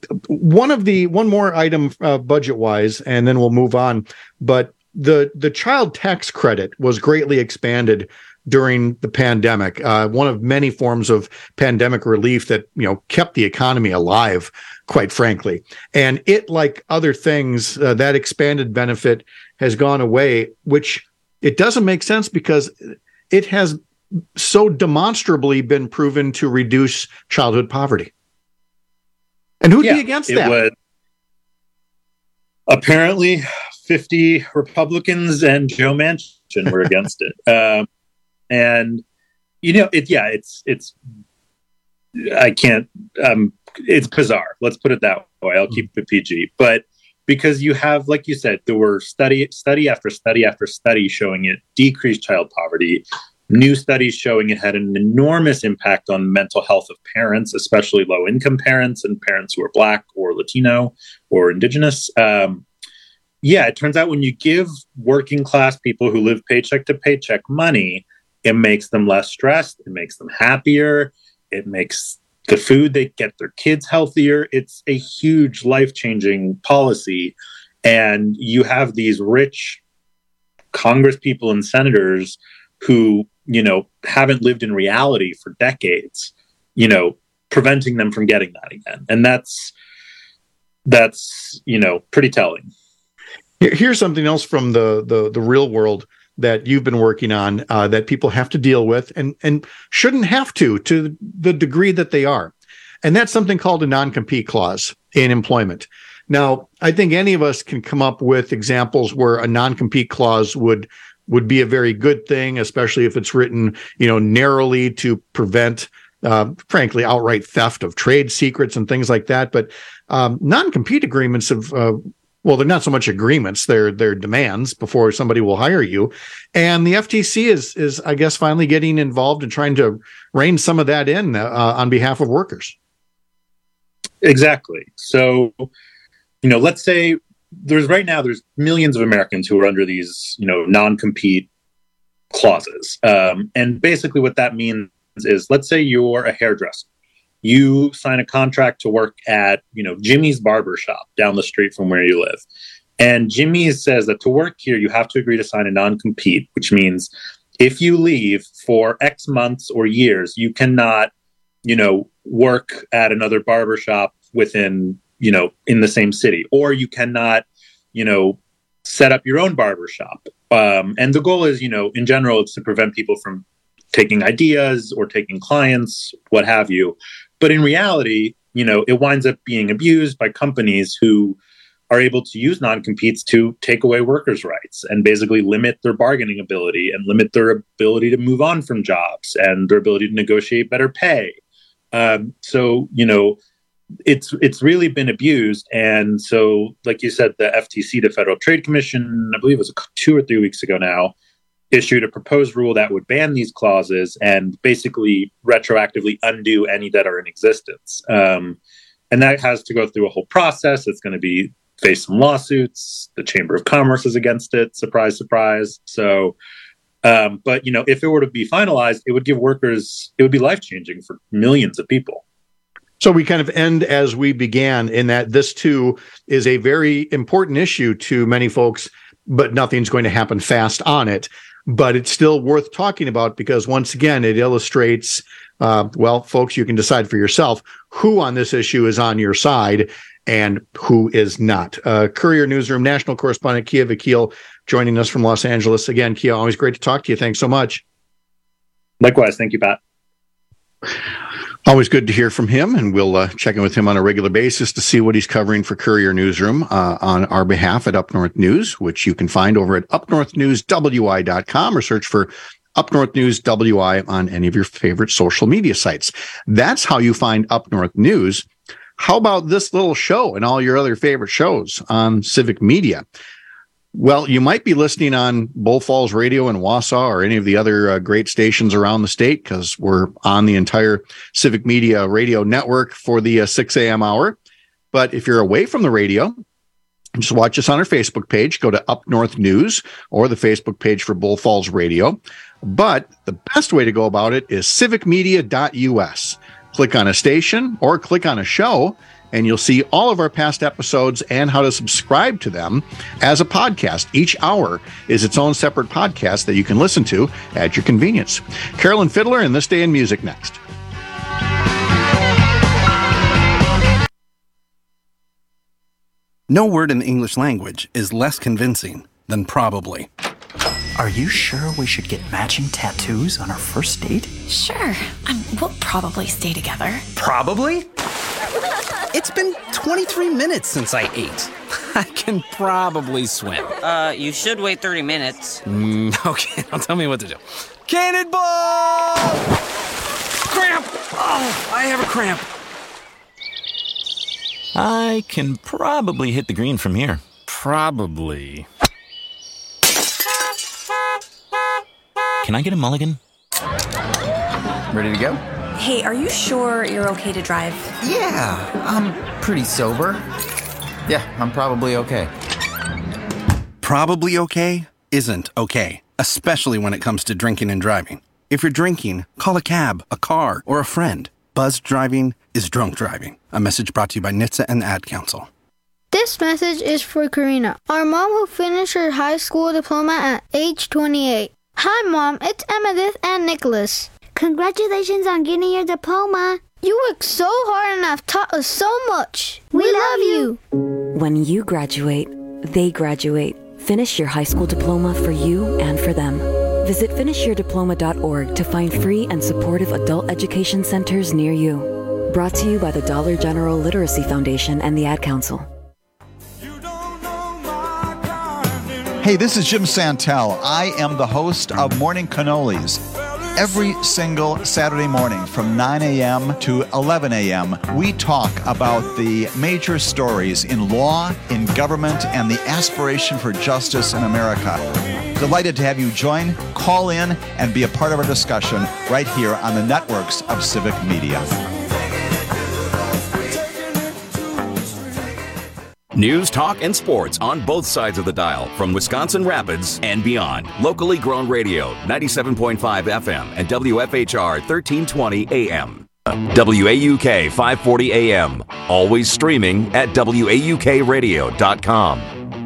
One of the one more item uh, budget wise, and then we'll move on. But the the child tax credit was greatly expanded during the pandemic, uh, one of many forms of pandemic relief that, you know, kept the economy alive, quite frankly. And it, like other things, uh, that expanded benefit has gone away, which it doesn't make sense because it has so demonstrably been proven to reduce childhood poverty. And who'd yeah, be against it that? Would. Apparently, fifty Republicans and Joe Manchin were against it. Um, And, you know, it, yeah, it's, it's, I can't, um, it's bizarre. Let's put it that way. I'll keep it P G, but because you have, like you said, there were study, study after study after study showing it decreased child poverty, new studies showing it had an enormous impact on mental health of parents, especially low income parents and parents who are Black or Latino or Indigenous. Um, yeah, it turns out when you give working class people who live paycheck to paycheck money, it makes them less stressed. It makes them happier. It makes the food they get their kids healthier. It's a huge life-changing policy. And you have these rich Congress people and senators who, you know, haven't lived in reality for decades, you know, preventing them from getting that again. And that's, that's, you know, pretty telling. Here's something else from the, the, the real world that you've been working on uh, that people have to deal with and, and shouldn't have to, to the degree that they are. And that's something called a non-compete clause in employment. Now, I think any of us can come up with examples where a non-compete clause would would be a very good thing, especially if it's written, you know, narrowly to prevent, uh, frankly, outright theft of trade secrets and things like that. But um, non-compete agreements have, uh, well, they're not so much agreements; they're they're demands before somebody will hire you. And the F T C is is, I guess, finally getting involved and trying to rein some of that in uh, on behalf of workers. Exactly. So, you know, let's say there's right now there's millions of Americans who are under these, you know, non-compete clauses. Um, and basically what that means is, let's say you're a hairdresser. You sign a contract to work at, you know, Jimmy's barbershop down the street from where you live. And Jimmy's says that to work here, you have to agree to sign a non-compete, which means if you leave for X months or years, you cannot, you know, work at another barbershop within, you know, in the same city, or you cannot, you know, set up your own barbershop. Um, and the goal is, you know, in general, it's to prevent people from taking ideas or taking clients, what have you. But in reality, you know, it winds up being abused by companies who are able to use non-competes to take away workers' rights and basically limit their bargaining ability and limit their ability to move on from jobs and their ability to negotiate better pay. Um, so, you know, it's it's really been abused. And so, like you said, the F T C, the Federal Trade Commission, I believe it was two or three weeks ago now, issued a proposed rule that would ban these clauses and basically retroactively undo any that are in existence. Um, and that has to go through a whole process. It's going to be face some lawsuits. The Chamber of Commerce is against it. Surprise, surprise. So, um, but, you know, if it were to be finalized, it would give workers, it would be life-changing for millions of people. So we kind of end as we began, in that this too is a very important issue to many folks, but nothing's going to happen fast on it. But it's still worth talking about because, once again, it illustrates, uh, well, folks, you can decide for yourself who on this issue is on your side and who is not. Uh, Courier Newsroom national correspondent Kia Vakil joining us from Los Angeles. Again, Kia, always great to talk to you. Thanks so much. Likewise. Thank you, Pat. Always good to hear from him, and we'll uh, check in with him on a regular basis to see what he's covering for Courier Newsroom uh, on our behalf at Up North News, which you can find over at up north news w i dot com or search for Up North News W I on any of your favorite social media sites. That's how you find Up North News. How about this little show and all your other favorite shows on Civic Media? Well, you might be listening on Bull Falls Radio in Wausau or any of the other uh, great stations around the state, because we're on the entire Civic Media radio network for the uh, six a.m. hour. But if you're away from the radio, just watch us on our Facebook page. Go to Up North News or the Facebook page for Bull Falls Radio. But the best way to go about it is civic media dot u s. Click on a station or click on a show, and you'll see all of our past episodes and how to subscribe to them as a podcast. Each hour is its own separate podcast that you can listen to at your convenience. Carolyn Fiddler and This Day in Music next. No word in the English language is less convincing than probably. Are you sure we should get matching tattoos on our first date? Sure. Um, we'll probably stay together. Probably? It's been twenty-three minutes since I ate. I can probably swim. Uh, you should wait thirty minutes. Mm, okay, now tell me what to do. Cannonball! Cramp! Oh, I have a cramp. I can probably hit the green from here. Probably. Can I get a mulligan? Ready to go? Hey, are you sure you're okay to drive? Yeah, I'm pretty sober. Yeah, I'm probably okay. Probably okay isn't okay, especially when it comes to drinking and driving. If you're drinking, call a cab, a car, or a friend. Buzzed driving is drunk driving. A message brought to you by N H T S A and the Ad Council. This message is for Karina, our mom who finished her high school diploma at age twenty-eight. Hi, Mom. It's Amethyst and Nicholas. Congratulations on getting your diploma. You worked so hard and have taught us so much. We, we love you. When you graduate, they graduate. Finish your high school diploma for you and for them. Visit finish your diploma dot org to find free and supportive adult education centers near you. Brought to you by the Dollar General Literacy Foundation and the Ad Council. Hey, this is Jim Santel. I am the host of Morning Cannolis. Every single Saturday morning from nine a.m. to eleven a.m., we talk about the major stories in law, in government, and the aspiration for justice in America. Delighted to have you join, call in, and be a part of our discussion right here on the networks of Civic Media. News, talk, and sports on both sides of the dial from Wisconsin Rapids and beyond. Locally grown radio, ninety-seven point five F M and W F H R thirteen twenty A M. W A U K five forty A M. Always streaming at W A U K radio dot com.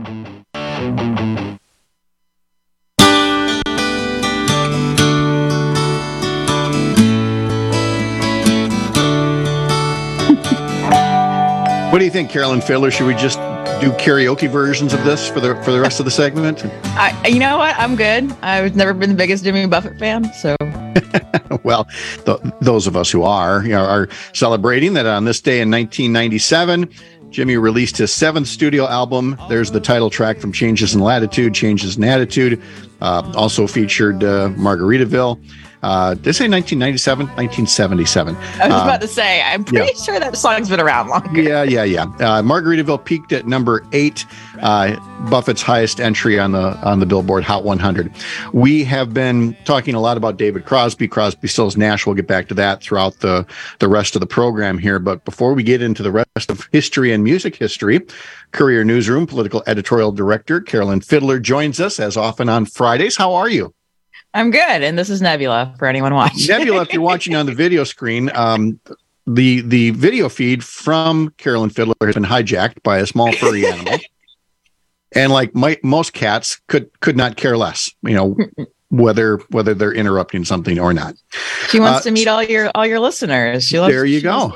What do you think, Carolyn Fiddler? Should we just do karaoke versions of this for the for the rest of the segment? I, you know what? I'm good. I've never been the biggest Jimmy Buffett fan, so. Well, th- those of us who are, you know, are celebrating that on this day in nineteen ninety-seven, Jimmy released his seventh studio album. There's the title track from Changes in Latitude, Changes in Attitude. Uh, also featured uh, Margaritaville. Uh, did I say nineteen ninety-seven? nineteen seventy-seven. I was uh, about to say, I'm pretty yeah. sure that song's been around longer. Yeah, yeah, yeah. Uh, Margaritaville peaked at number eight, uh, Buffett's highest entry on the on the Billboard Hot one hundred. We have been talking a lot about David Crosby, Crosby, Stills, Nash. We'll get back to that throughout the, the rest of the program here. But before we get into the rest of history and music history, Courier Newsroom political editorial director Carolyn Fiddler joins us as often on Fridays. How are you? I'm good, and this is Nebula for anyone watching. Nebula, if you're watching on the video screen, um, the the video feed from Carolyn Fiddler has been hijacked by a small furry animal, and like my, most cats, could could not care less, you know, whether whether they're interrupting something or not. She wants uh, to meet all your all your listeners. She loves, there you go.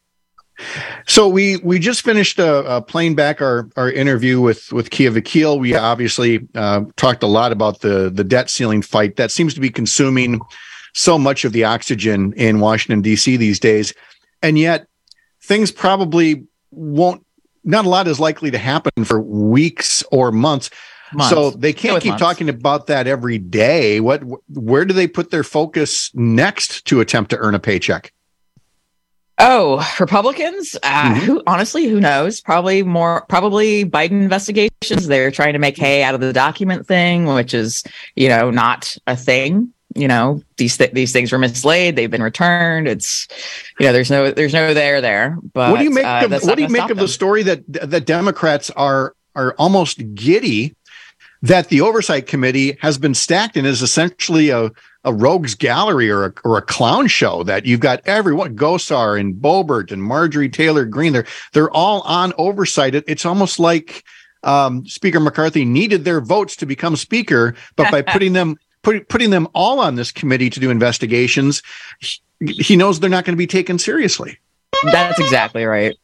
So we we just finished uh, uh, playing back our, our interview with with Kia Vakil. We obviously uh, talked a lot about the the debt ceiling fight that seems to be consuming so much of the oxygen in Washington, D C these days, and yet things probably won't. Not a lot is likely to happen for weeks or months. months. So they can't keep months. talking about that every day. What where do they put their focus next to attempt to earn a paycheck? Oh, Republicans? Uh, mm-hmm. Who honestly, who knows? Probably more, probably Biden investigations. They're trying to make hay out of the document thing, which is, you know, not a thing. You know, these th- these things were mislaid. They've been returned. It's, you know, there's no there's no there there. But what do you make uh, of what do you make of them. the story that that Democrats are are almost giddy that the Oversight Committee has been stacked and is essentially a a rogues gallery or a, or a clown show, that you've got everyone, Gosar and Boebert and Marjorie Taylor Greene, they're, they're all on oversight. It, it's almost like um, Speaker McCarthy needed their votes to become speaker, but by putting them, put, putting them all on this committee to do investigations, he, he knows they're not going to be taken seriously. That's exactly right.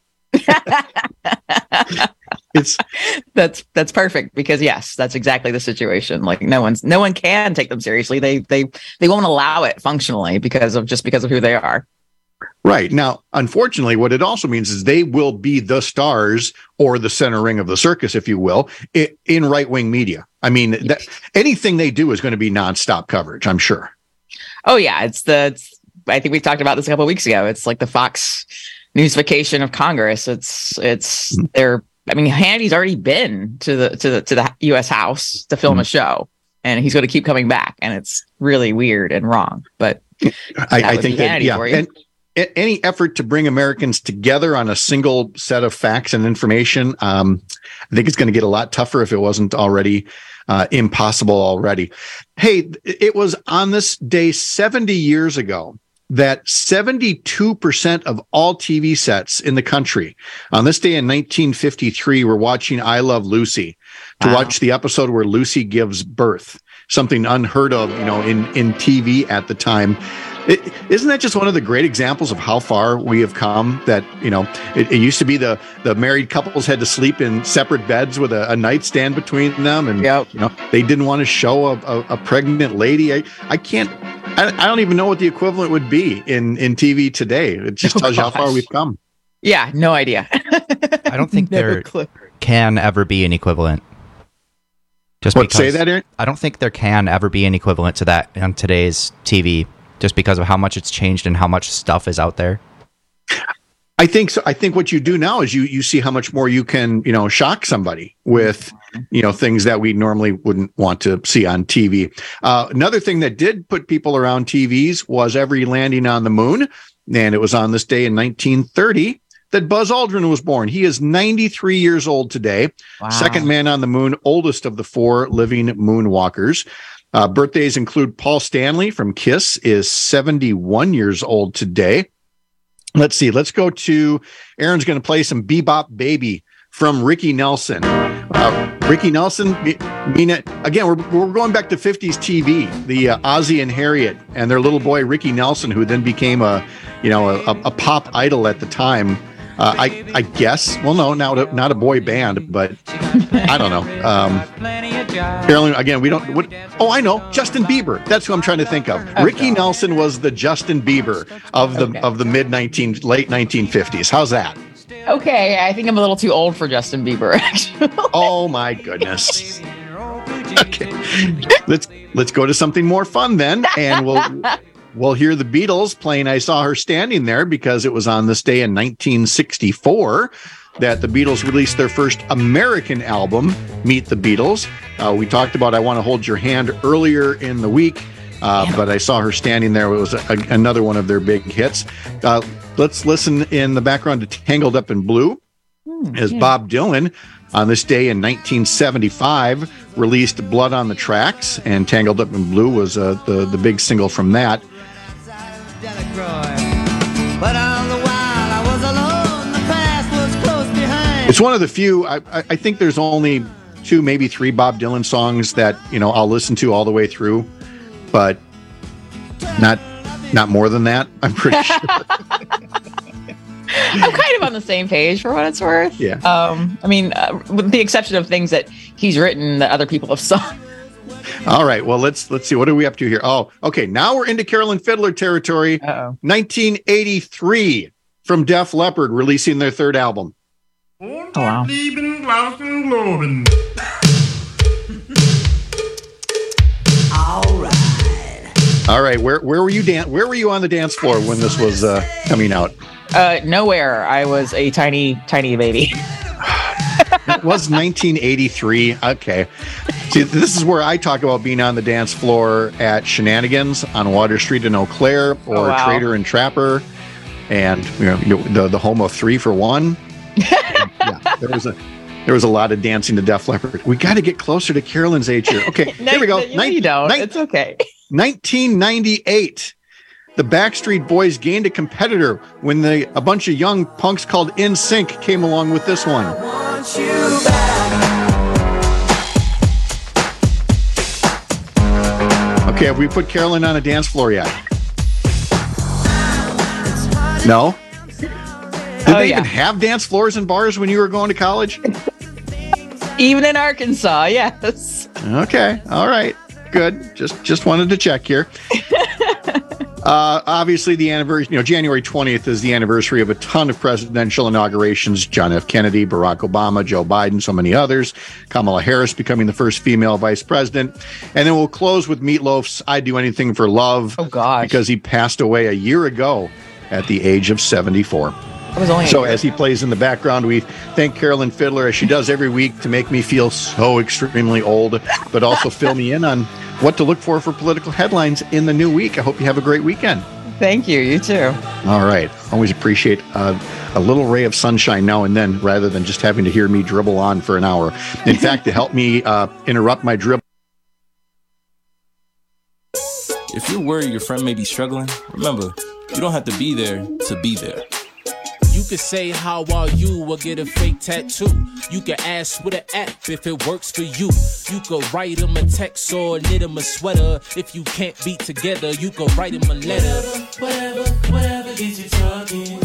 It's that's that's perfect, because yes, that's exactly the situation. Like no one's no one can take them seriously. They they they won't allow it functionally because of just because of who they are. Right. Now, unfortunately, what it also means is they will be the stars or the center ring of the circus, if you will, in right-wing media. I mean, that, anything they do is going to be nonstop coverage, I'm sure. Oh yeah, it's the it's, I think we talked about this a couple of weeks ago. It's like the Fox Newsvacation of Congress. It's it's mm-hmm. they're I mean, Hannity's already been to the to the to the U S House to film mm-hmm. a show, and he's going to keep coming back, and it's really weird and wrong. But I, I think that yeah, and any effort to bring Americans together on a single set of facts and information, um, I think it's going to get a lot tougher if it wasn't already uh, impossible already. Hey, it was on this day seventy years ago that seventy-two percent of all T V sets in the country on this day in nineteen fifty-three were watching I Love Lucy to wow. watch the episode where Lucy gives birth, something unheard of, you know, in, in T V at the time. It, isn't that just one of the great examples of how far we have come? That, you know, it, it used to be the, the married couples had to sleep in separate beds with a, a nightstand between them. And, yep. you know, they didn't want to show a, a, a pregnant lady. I, I can't, I, I don't even know what the equivalent would be in, in T V today. It just oh, tells gosh. you how far we've come. Yeah, no idea. I don't think there clue. can ever be an equivalent. Just what, say that, Aaron? I don't think there can ever be an equivalent to that on today's T V. Just because of how much it's changed and how much stuff is out there. I think so. I think what you do now is you you see how much more you can, you know, shock somebody with, you know, things that we normally wouldn't want to see on T V. Uh, another thing that did put people around T Vs was every landing on the moon. And it was on this day in nineteen thirty that Buzz Aldrin was born. He is ninety-three years old today. Wow. Second man on the moon, oldest of the four living moonwalkers. Uh, birthdays include Paul Stanley from Kiss is seventy-one years old today. Let's see. Let's go to Aaron's going to play some Bebop Baby from Ricky Nelson. Uh, Ricky Nelson, I mean, again, we're, we're going back to fifties T V, the uh, Ozzie and Harriet and their little boy, Ricky Nelson, who then became a, you know, a, a pop idol at the time. Uh, I, I guess. Well, no, not, not a boy band, but I don't know. Um, Carolyn, again, we don't. What, oh, I know. Justin Bieber. That's who I'm trying to think of. Okay. Ricky Nelson was the Justin Bieber of the okay. of the mid nineteen late nineteen fifties. How's that? Okay, I think I'm a little too old for Justin Bieber. Actually. Oh my goodness. Okay, let's let's go to something more fun then, and we'll. We'll hear the Beatles playing I Saw Her Standing There, because it was on this day in nineteen sixty-four that the Beatles released their first American album, Meet the Beatles. Uh, we talked about I Want to Hold Your Hand earlier in the week, uh, yeah. but I Saw Her Standing There. It was a, another one of their big hits. Uh, let's listen in the background to Tangled Up in Blue, mm, as yeah. Bob Dylan on this day in nineteen seventy-five released Blood on the Tracks, and Tangled Up in Blue was uh, the, the big single from that. But all the while I was alone, the past was close behind. It's one of the few, I, I think there's only two, maybe three Bob Dylan songs that, you know, I'll listen to all the way through, but not not more than that, I'm pretty sure. I'm kind of on the same page for what it's worth. Yeah. Um, I mean, uh, with the exception of things that he's written that other people have sung. All right. Well, let's let's see. What are we up to here? Oh, okay. Now we're into Carolyn Fiddler territory. Uh-oh. nineteen eighty-three from Def Leppard releasing their third album. Oh, wow. All right. All right. Where where were you dan- Where were you on the dance floor when this was uh, coming out? Uh, nowhere. I was a tiny, tiny baby. It was nineteen eighty-three. Okay. See, this is where I talk about being on the dance floor at Shenanigans on Water Street in Eau Claire, or oh, wow. Trader and Trapper, and you know the the home of Three for One. Yeah, there was a there was a lot of dancing to Def Leppard. We got to get closer to Carolyn's age here. Okay, no, here we go. No, Nin- you don't. Nin- it's okay. nineteen ninety-eight. The Backstreet Boys gained a competitor when the a bunch of young punks called N Sync came along with this one. Okay, have we put Carolyn on a dance floor yet? No? Did oh, they yeah. even have dance floors in bars when you were going to college? Even in Arkansas, yes. Okay, all right, good. Just just wanted to check here. Uh, obviously, the anniversary, you know, January twentieth is the anniversary of a ton of presidential inaugurations. John F. Kennedy, Barack Obama, Joe Biden, so many others. Kamala Harris becoming the first female vice president. And then we'll close with Meatloaf's I'd Do Anything for Love. Oh, gosh. Because he passed away a year ago at the age of seventy-four. That was only so as he plays in the background, we thank Carolyn Fiddler, as she does every week, to make me feel so extremely old, but also fill me in on what to look for for political headlines in the new week. I hope you have a great weekend. Thank you. You too. All right. Always appreciate uh, a little ray of sunshine now and then, rather than just having to hear me dribble on for an hour. In fact, to help me uh, interrupt my dribble. If you're worried your friend may be struggling, remember, You don't have to be there to be there. You could say how are you or get a fake tattoo. You can ask with an app if it works for you. You could write them a text or knit them a sweater. If you can't be together, you could write them a letter. Whatever, whatever, whatever gets you talking.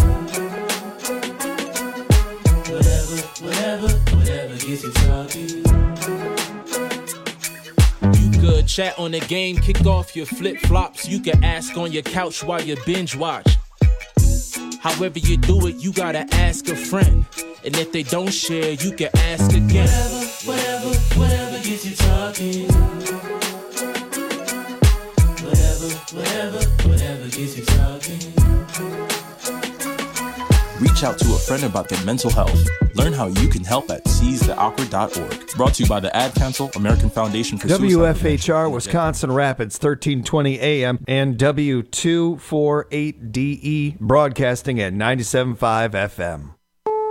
Whatever, whatever, whatever gets you talking. You could chat on the game, kick off your flip-flops. You could ask on your couch while you binge watch. However you do it, you gotta ask a friend. And if they don't share, you can ask again. Whatever, whatever, whatever gets you talking. Whatever, whatever, whatever gets you talking. Reach out to a friend about their mental health. Learn how you can help at seize the awkward dot org. Brought to you by the Ad Council, American Foundation for Suicide W F H R Wisconsin Rapids, thirteen twenty A M, and W two forty-eight D E, broadcasting at ninety-seven point five F M.